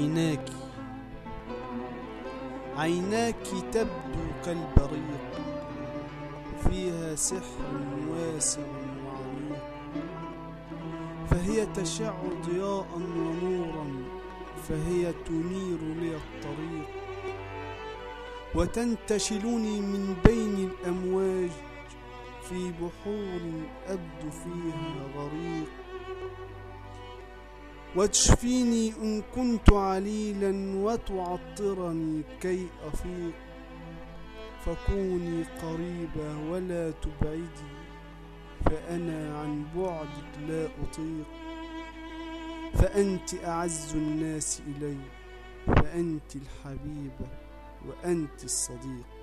عيناك تبدو كالبريق، فيها سحر واسع وعميق، فهي تشع ضياء ونورا، فهي تنير لي الطريق، وتنتشلني من بين الأمواج في بحور أبدو فيها غريق، وتشفيني إن كنت عليلا وتعطرني كي أفيق، فكوني قريبة ولا تبعدي، فأنا عن بعدك لا أطيق، فأنت أعز الناس إلي، فأنت الحبيبة وأنت الصديق.